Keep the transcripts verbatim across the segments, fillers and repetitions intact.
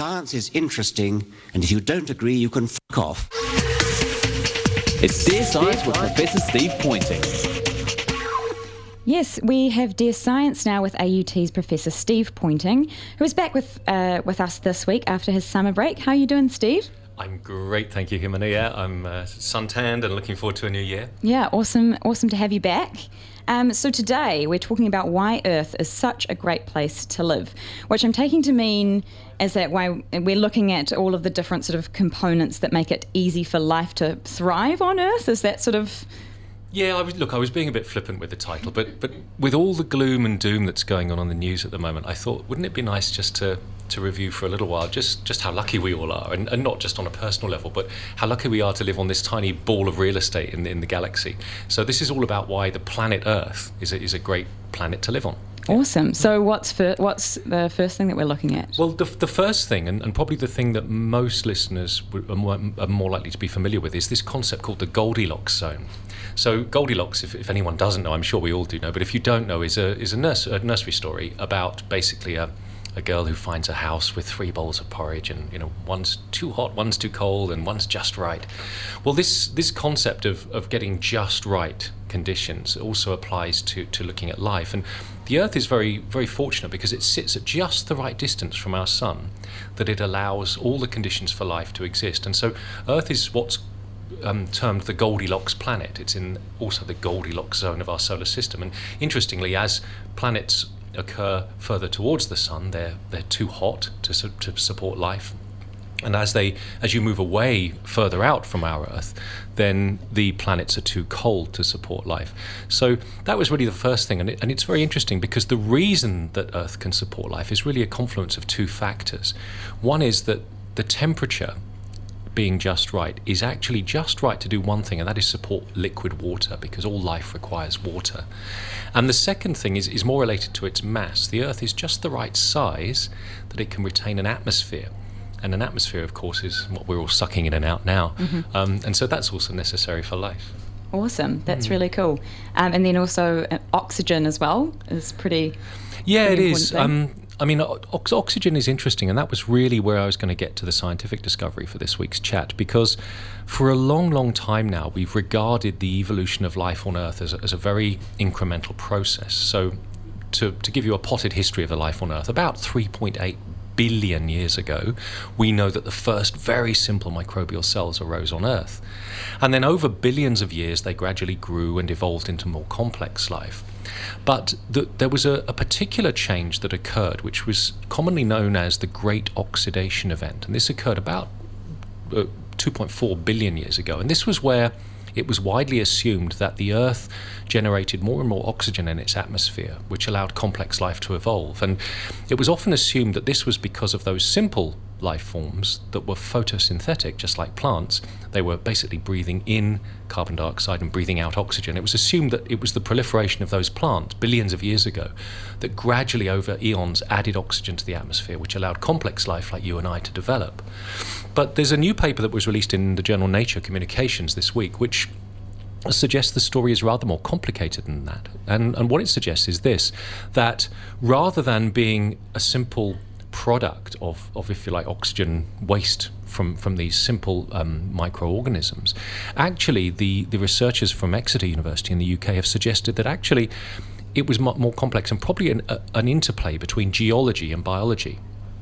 Science is interesting, and if you don't agree, you can fuck off. It's Dear Science with Professor Steve Pointing. Yes, we have Dear Science now with A U T's Professor Steve Pointing, who is back with uh, with us this week after his summer break. How are you doing, Steve? I'm great, thank you, Himani. Yeah, I'm uh, suntanned and looking forward to a new year. Yeah, awesome, awesome to have you back. Um, so today we're talking about why Earth is such a great place to live, which I'm taking to mean is that why we're looking at all of the different sort of components that make it easy for life to thrive on Earth. Is that sort of... Yeah, I was, look, I was being a bit flippant with the title, but but with all the gloom and doom that's going on on the news at the moment, I thought, wouldn't it be nice just to, to review for a little while just, just how lucky we all are, and, and not just on a personal level, but how lucky we are to live on this tiny ball of real estate in the, in the galaxy. So this is all about why the planet Earth is a, is a great planet to live on. Awesome. So what's fir- what's the first thing that we're looking at? Well, the, the first thing, and, and probably the thing that most listeners are more, are more likely to be familiar with, is this concept called the Goldilocks zone. So Goldilocks, if, if anyone doesn't know, I'm sure we all do know, but if you don't know, is a is a, nurse, a nursery story about basically a, a girl who finds a house with three bowls of porridge, and you know one's too hot, one's too cold, and one's just right. Well, this this concept of, of getting just right conditions also applies to, to looking at life. And the Earth is very, very fortunate because it sits at just the right distance from our sun, that it allows all the conditions for life to exist. And so Earth is what's Um, termed the Goldilocks planet. It's in also the Goldilocks zone of our solar system. And interestingly, as planets occur further towards the sun, they're they're too hot to su- to support life. And as they as you move away further out from our Earth, then the planets are too cold to support life. So that was really the first thing, and, it, and it's very interesting because the reason that Earth can support life is really a confluence of two factors. One is that the temperature, being just right, is actually just right to do one thing, and that is support liquid water, because all life requires water. And the second thing is, is more related to its mass. The Earth is just the right size that it can retain an atmosphere. And an atmosphere, of course, is what we're all sucking in and out now. Mm-hmm. Um, and so that's also necessary for life. Awesome. That's mm. really cool. Um, and then also uh, oxygen as well is pretty... Yeah, pretty it is. Um, I mean, ox- oxygen is interesting, and that was really where I was going to get to the scientific discovery for this week's chat, because for a long, long time now, we've regarded the evolution of life on Earth as a, as a very incremental process. So to, to give you a potted history of the life on Earth, about three point eight billion years ago, we know that the first very simple microbial cells arose on Earth. And then over billions of years, they gradually grew and evolved into more complex life. But the, there was a, a particular change that occurred, which was commonly known as the Great Oxidation Event. And this occurred about uh, two point four billion years ago. And this was where it was widely assumed that the Earth generated more and more oxygen in its atmosphere, which allowed complex life to evolve. And it was often assumed that this was because of those simple life forms that were photosynthetic, just like plants. They were basically breathing in carbon dioxide and breathing out oxygen. It was assumed that it was the proliferation of those plants billions of years ago that gradually over eons added oxygen to the atmosphere, which allowed complex life like you and I to develop. But there's a new paper that was released in the journal Nature Communications this week, which suggests the story is rather more complicated than that. And, and what it suggests is this, that rather than being a simple product of, of if you like, oxygen waste from, from these simple um, microorganisms, actually the, the researchers from Exeter University in the U K have suggested that actually it was much more complex and probably an, a, an interplay between geology and biology.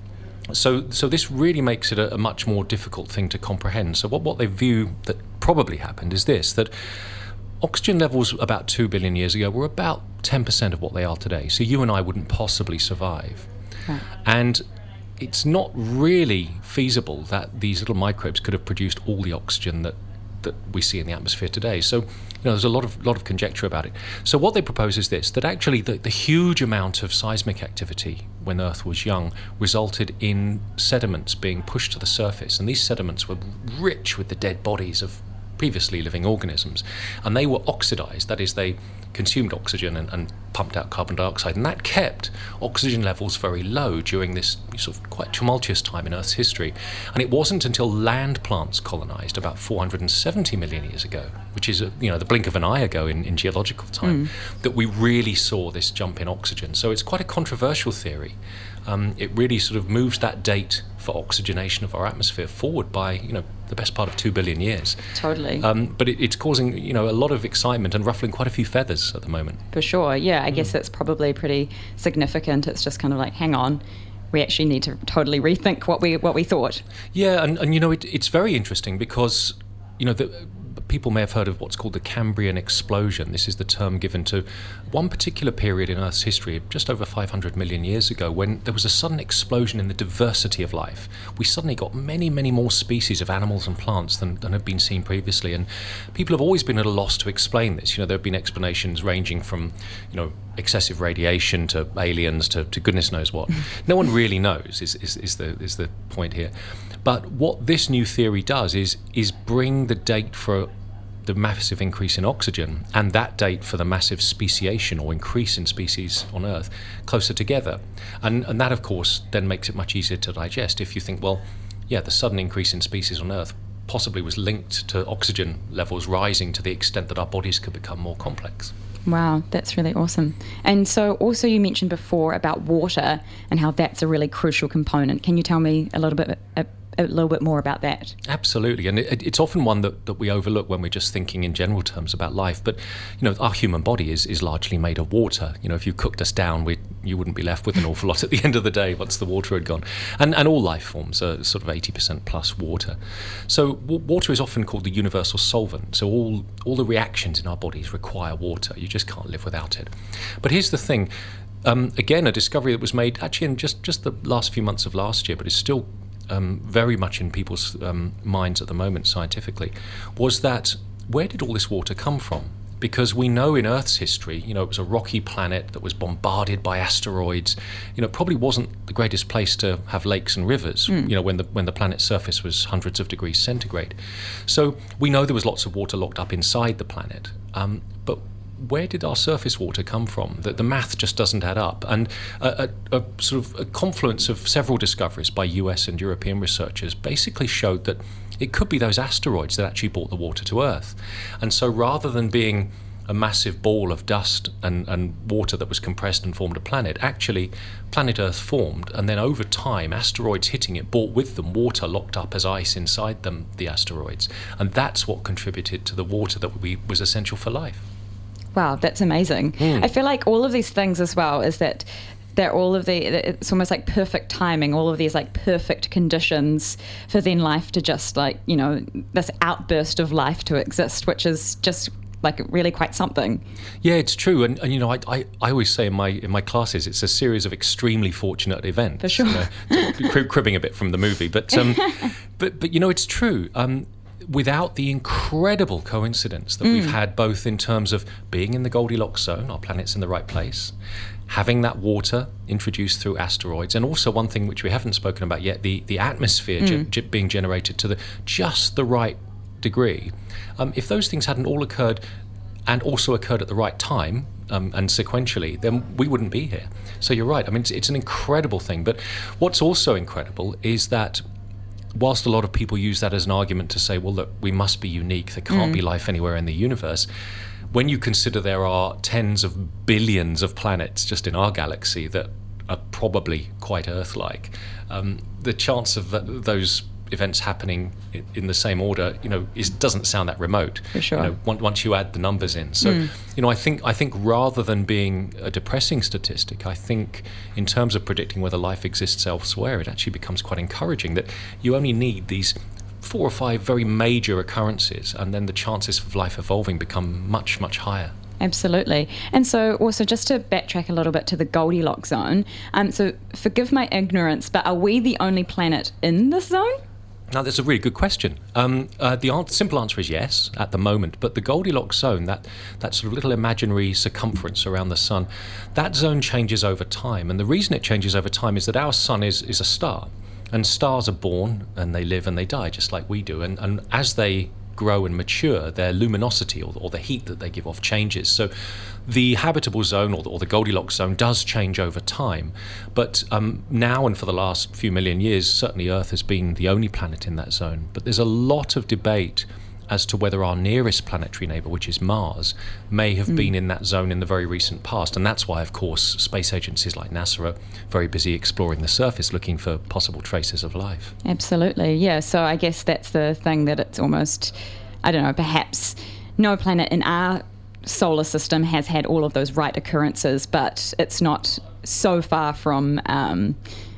So so this really makes it a, a much more difficult thing to comprehend. So what, what they view that probably happened is this, that oxygen levels about two billion years ago were about ten percent of what they are today. So you and I wouldn't possibly survive. Right. And it's not really feasible that these little microbes could have produced all the oxygen that, that we see in the atmosphere today. So, you know, there's a lot of lot of conjecture about it. So what they propose is this, that actually the, the huge amount of seismic activity when Earth was young resulted in sediments being pushed to the surface. And these sediments were rich with the dead bodies of previously living organisms. And they were oxidized, that is, they consumed oxygen and, and pumped out carbon dioxide, and that kept oxygen levels very low during this sort of quite tumultuous time in Earth's history. And it wasn't until land plants colonized about four hundred seventy million years ago, which is a, you know the blink of an eye ago in, in geological time, mm. that we really saw this jump in oxygen. So it's quite a controversial theory. um, it really sort of moves that date for oxygenation of our atmosphere forward by, you know, the best part of two billion years. Totally. Um, but it, it's causing, you know, a lot of excitement and ruffling quite a few feathers at the moment. For sure, yeah. I Mm. guess that's probably pretty significant. It's just kind of like, hang on, we actually need to totally rethink what we what we thought. Yeah, and, and you know, it, it's very interesting because, you know, the, people may have heard of what's called the Cambrian explosion. This is the term given to one particular period in Earth's history, just over five hundred million years ago, when there was a sudden explosion in the diversity of life. We suddenly got many, many more species of animals and plants than, than had been seen previously. And people have always been at a loss to explain this. You know, there have been explanations ranging from, you know, excessive radiation to aliens to, to goodness knows what. No one really knows, is, is, is the is the point here. But what this new theory does is is bring the date for the massive increase in oxygen and that date for the massive speciation or increase in species on Earth closer together. And, and that, of course, then makes it much easier to digest if you think, well, yeah, the sudden increase in species on Earth possibly was linked to oxygen levels rising to the extent that our bodies could become more complex. Wow, that's really awesome. And so also you mentioned before about water and how that's a really crucial component. Can you tell me a little bit a, a little bit more about that? Absolutely, and it, it's often one that, that we overlook when we're just thinking in general terms about life. But you know, our human body is, is largely made of water. You know, if you cooked us down, we you wouldn't be left with an awful lot at the end of the day once the water had gone. And and all life forms are sort of eighty percent plus water. So w- water is often called the universal solvent. So all all the reactions in our bodies require water. You just can't live without it. But here's the thing. Um, again, a discovery that was made actually in just, just the last few months of last year, but is still Um, very much in people's um, minds at the moment scientifically, was that where did all this water come from? Because we know in Earth's history, you know, it was a rocky planet that was bombarded by asteroids. You know, it probably wasn't the greatest place to have lakes and rivers, mm. you know, when the when the planet's surface was hundreds of degrees centigrade. So we know there was lots of water locked up inside the planet. Um, but where did our surface water come from? That the math just doesn't add up. And a, a, a sort of a confluence of several discoveries by U S and European researchers basically showed that it could be those asteroids that actually brought the water to Earth. And so rather than being a massive ball of dust and, and water that was compressed and formed a planet, actually planet Earth formed, and then over time asteroids hitting it brought with them water locked up as ice inside them, the asteroids. And that's what contributed to the water that we, was essential for life. Wow, that's amazing. Mm. I feel like all of these things as well is that they're all of the, it's almost like perfect timing, all of these like perfect conditions for then life to just like, you know, this outburst of life to exist, which is just like really quite something. Yeah, it's true. And, and you know, I, I, I always say in my in my classes, it's a series of extremely fortunate events. For sure. You know, crib, cribbing a bit from the movie. But, um, but, but you know, it's true. Um, without the incredible coincidence that mm. we've had both in terms of being in the Goldilocks zone, our planet's in the right place, having that water introduced through asteroids, and also one thing which we haven't spoken about yet, the, the atmosphere mm. ge- being generated to the just the right degree. Um, if those things hadn't all occurred and also occurred at the right time um, and sequentially, then we wouldn't be here. So you're right. I mean, it's, it's an incredible thing. But what's also incredible is that whilst a lot of people use that as an argument to say, well, look, we must be unique, there can't mm. be life anywhere in the universe, when you consider there are tens of billions of planets just in our galaxy that are probably quite Earth-like, um, the chance of th- those events happening in, in the same order, you know, is, doesn't sound that remote. For sure. You know, once, once you add the numbers in. So, mm. you know, I think I think rather than being a depressing statistic, I think in terms of predicting whether life exists elsewhere, it actually becomes quite encouraging that you only need these four or five very major occurrences, and then the chances of life evolving become much, much higher. Absolutely. And so also just to backtrack a little bit to the Goldilocks zone, um, so forgive my ignorance, but are we the only planet in this zone? Now, that's a really good question. Um, uh, the answer, simple answer is yes, at the moment. But the Goldilocks zone, that, that sort of little imaginary circumference around the sun, that zone changes over time. And the reason it changes over time is that our sun is, is a star. And stars are born, and they live, and they die, just like we do. And, and as they grow and mature, their luminosity or, or the heat that they give off changes. So the habitable zone or the, or the Goldilocks zone does change over time. But um, now and for the last few million years, certainly Earth has been the only planet in that zone. But there's a lot of debate as to whether our nearest planetary neighbour, which is Mars, may have mm. been in that zone in the very recent past. And that's why, of course, space agencies like NASA are very busy exploring the surface, looking for possible traces of life. Absolutely, yeah. So I guess that's the thing, that it's almost, I don't know, perhaps no planet in our solar system has had all of those right occurrences, but it's not so far from um,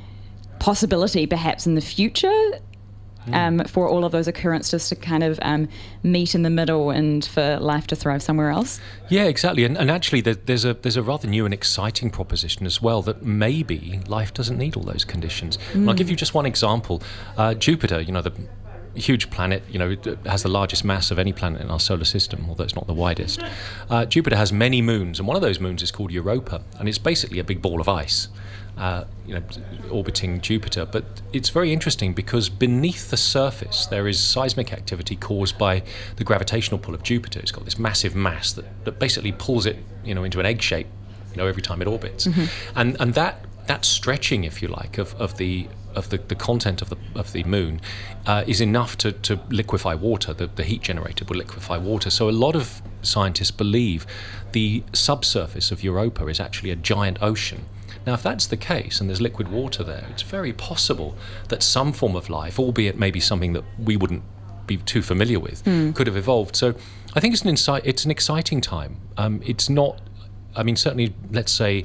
possibility perhaps in the future mm. um, for all of those occurrences to kind of um, meet in the middle and for life to thrive somewhere else. Yeah, exactly. And, and actually there, there's a there's a rather new and exciting proposition as well, that maybe life doesn't need all those conditions. Mm. I'll give you just one example. Uh, Jupiter, you know, the huge planet, you know, it has the largest mass of any planet in our solar system, although it's not the widest. Uh, Jupiter has many moons, and one of those moons is called Europa, and it's basically a big ball of ice, uh, you know, orbiting Jupiter. But it's very interesting because beneath the surface there is seismic activity caused by the gravitational pull of Jupiter. It's got this massive mass that, that basically pulls it, you know, into an egg shape, you know, every time it orbits, mm-hmm. and and that that stretching, if you like, of of the of the, the content of the of the moon uh, is enough to, to liquefy water. The, the heat generated will liquefy water. So a lot of scientists believe the subsurface of Europa is actually a giant ocean. Now, if that's the case and there's liquid water there, it's very possible that some form of life, albeit maybe something that we wouldn't be too familiar with, mm. could have evolved. So I think it's an insight, it's an exciting time. Um, it's not, I mean, certainly, let's say,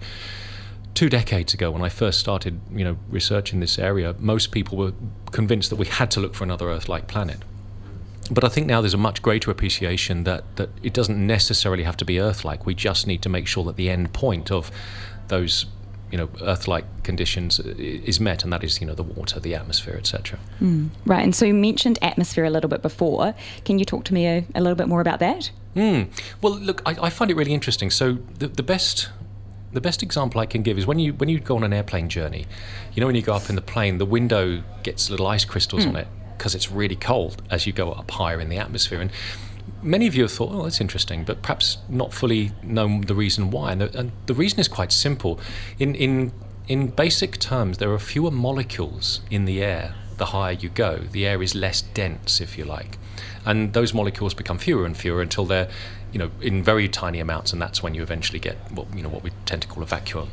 Two decades ago, when I first started, you know, researching this area, most people were convinced that we had to look for another Earth-like planet. But I think now there's a much greater appreciation that, that it doesn't necessarily have to be Earth-like. We just need to make sure that the end point of those, you know, Earth-like conditions is met, and that is, you know, the water, the atmosphere, et cetera. Mm, right. And so you mentioned atmosphere a little bit before. Can you talk to me a, a little bit more about that? Mm. Well, look, I, I find it really interesting. So the, the best. The best example I can give is when you when you go on an airplane journey, you know, when you go up in the plane, the window gets little ice crystals mm. on it because it's really cold as you go up higher in the atmosphere. And many of you have thought, oh, that's interesting, but perhaps not fully known the reason why. And the, and the reason is quite simple. In, in, in basic terms, there are fewer molecules in the air the higher you go. The air is less dense, if you like. And those molecules become fewer and fewer until they're, you know, in very tiny amounts, and that's when you eventually get what, you know, what we tend to call a vacuum.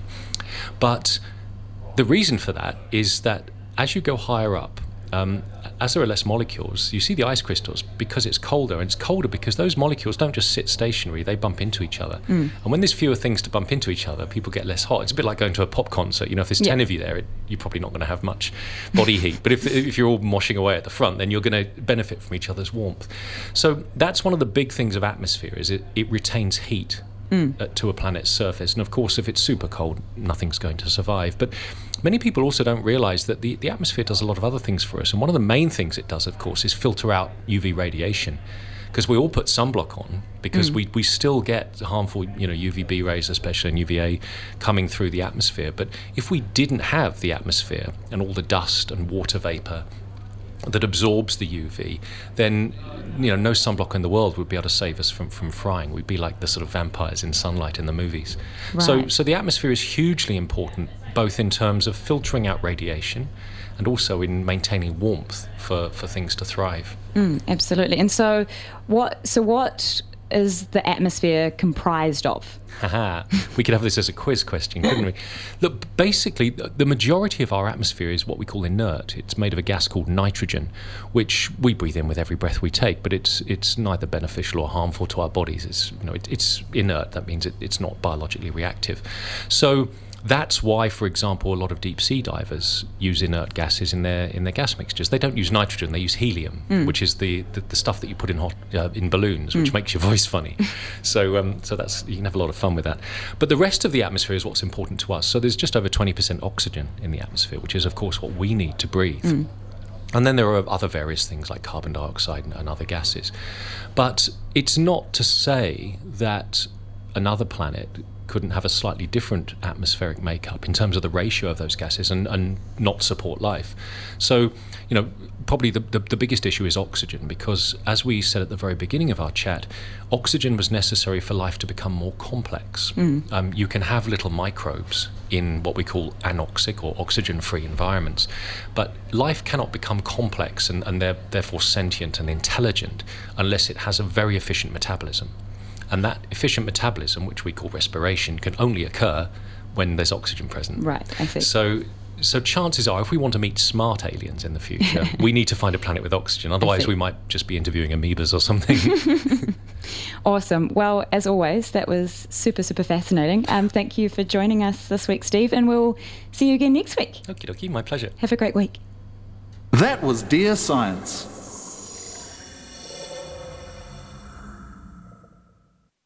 But the reason for that is that as you go higher up, um, as there are less molecules, you see the ice crystals because it's colder, and it's colder because those molecules don't just sit stationary, they bump into each other. Mm. And when there's fewer things to bump into each other, people get less hot. It's a bit like going to a pop concert. You know, if there's yeah. ten of you there, it, you're probably not going to have much body heat. But if if you're all moshing away at the front, then you're going to benefit from each other's warmth. So that's one of the big things of atmosphere, is it, it retains heat. Mm. Uh, to a planet's surface. And of course, if it's super cold, nothing's going to survive. But many people also don't realise that the, the atmosphere does a lot of other things for us. And one of the main things it does, of course, is filter out U V radiation. Because we all put sunblock on because mm. we, we still get harmful, you know, U V B rays, especially in U V A, coming through the atmosphere. But if we didn't have the atmosphere and all the dust and water vapour that absorbs the U V, then, you know, no sunblock in the world would be able to save us from, from frying. We'd be like the sort of vampires in sunlight in the movies. Right. So, so the atmosphere is hugely important, both in terms of filtering out radiation and also in maintaining warmth for, for things to thrive. Mm, absolutely. And so, what? So what is the atmosphere comprised of? Haha, we could have this as a quiz question, couldn't we? Look, basically, the majority of our atmosphere is what we call inert. It's made of a gas called nitrogen, which we breathe in with every breath we take, but it's it's neither beneficial or harmful to our bodies. It's, you know, it, it's inert. That means it, it's not biologically reactive. So that's why, for example, a lot of deep sea divers use inert gases in their in their gas mixtures. They don't use nitrogen; they use helium, mm. which is the, the, the stuff that you put in hot uh, in balloons, which mm. makes your voice funny. so um, so that's you can have a lot of fun with that. But the rest of the atmosphere is what's important to us. So there's just over twenty percent oxygen in the atmosphere, which is, of course, what we need to breathe. Mm. And then there are other various things like carbon dioxide and, and other gases. But it's not to say that another planet couldn't have a slightly different atmospheric makeup in terms of the ratio of those gases and, and not support life. So, you know, probably the, the, the biggest issue is oxygen, because as we said at the very beginning of our chat, oxygen was necessary for life to become more complex. Mm. Um, you can have little microbes in what we call anoxic or oxygen-free environments, but life cannot become complex and, and therefore sentient and intelligent unless it has a very efficient metabolism. And that efficient metabolism, which we call respiration, can only occur when there's oxygen present. Right, I see. So, so chances are, if we want to meet smart aliens in the future, we need to find a planet with oxygen. Otherwise, we might just be interviewing amoebas or something. Awesome. Well, as always, that was super, super fascinating. Um, thank you for joining us this week, Steve, and we'll see you again next week. Okie dokie, my pleasure. Have a great week. That was Dear Science.